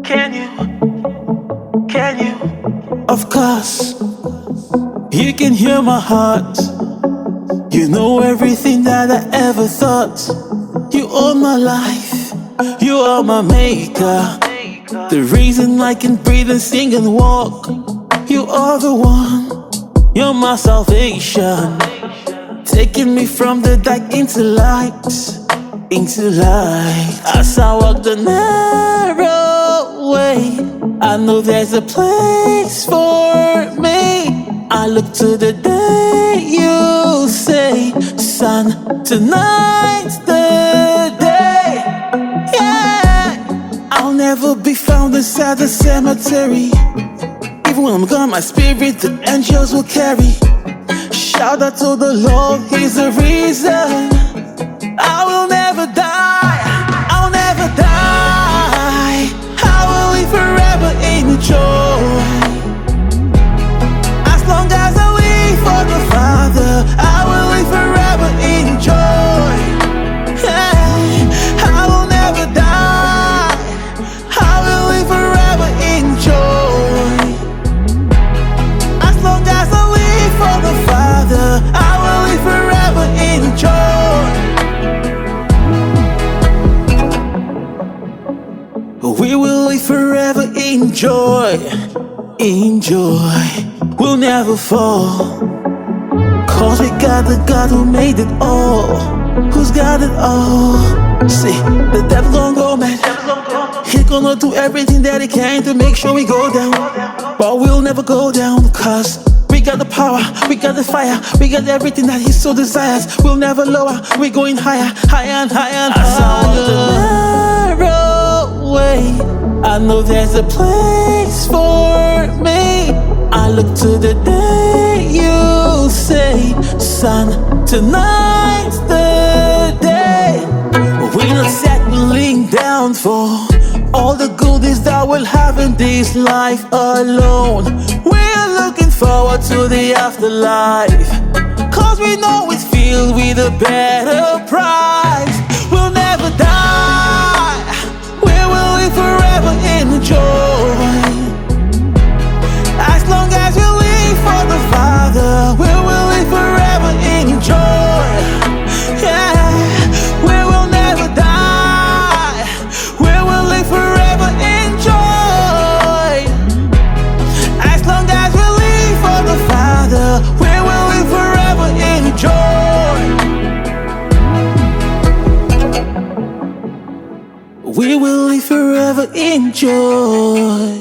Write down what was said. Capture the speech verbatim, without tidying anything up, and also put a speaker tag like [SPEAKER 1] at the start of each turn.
[SPEAKER 1] Can you? Can you?
[SPEAKER 2] Of course, you can hear my heart. You know everything that I ever thought. You own my life, you are my maker. The reason I can breathe and sing and walk. You are the one, you're my salvation. Taking me from the dark into light, into light. As I walk the narrow way, I know there's a place for me. I look to the day you say, son, tonight's the day. Yeah, I'll never be found inside the cemetery. Even when I'm gone, my spirit the angels will carry. Shout out to the Lord, He's the reason I will never die. I'll never die. I will live forever in joy. As long as I live for the Father, I will live forever in joy. Hey, I will never die. I will live forever in joy. As long as I live for the Father, I will live forever in joy. We will live forever in joy, in joy. We'll never fall, cause we got the God who made it all, who's got it all. See, the devil gon' go mad. He gonna do everything that he can to make sure we go down, but we'll never go down, cause we got the power, we got the fire, we got everything that he so desires. We'll never lower, we're going higher, higher and higher and higher. Narrow way, I know there's a place for me. I look to the day you say, son, tonight's the day. We're not settling down for all the goodies that we'll have in this life alone. We're looking forward to the afterlife, cause we know it's filled with a better prize. We'll never die, we will live forever in joy. As long as we live for the Father, we will live forever in joy. Yeah, we will never die, we will live forever in joy. As long as we live for the Father, we will live forever in joy. We will live forever in joy.